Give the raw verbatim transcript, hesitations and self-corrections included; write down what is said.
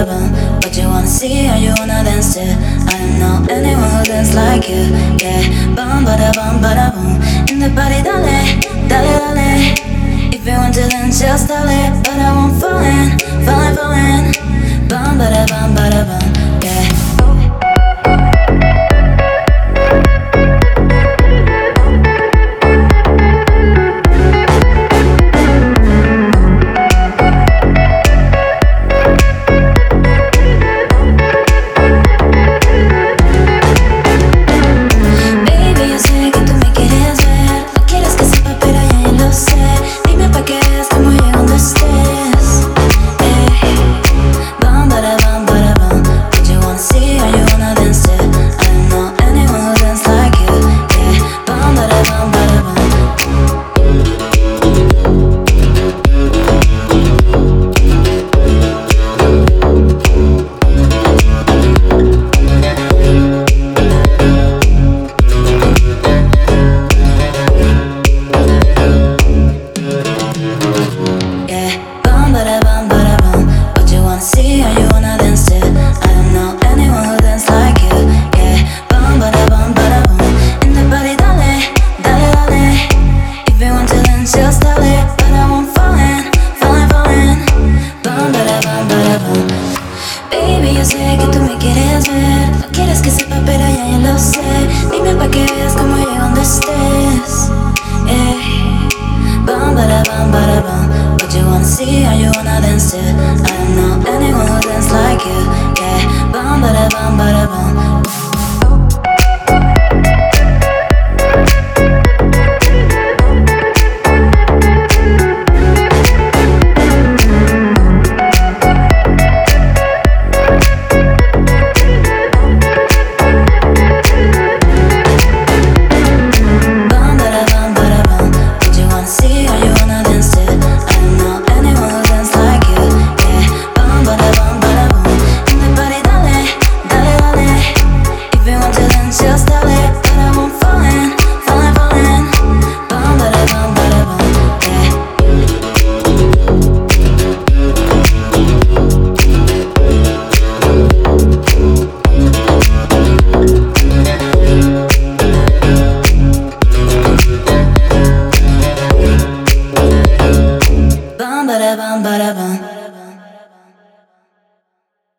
bum. What you wanna see or you wanna dance to? I don't know anyone who dance like you. Yeah, bum bada bum bada boom. In the party, dale, dale, dale. If you want to dance, just dale. But I won't fall in, fall in, fall in. Bum bada bum bada bum. Yeah. What you wanna see or you wanna dance to? I don't know anyone who dance like you. Yeah, bum bada bum bada bum.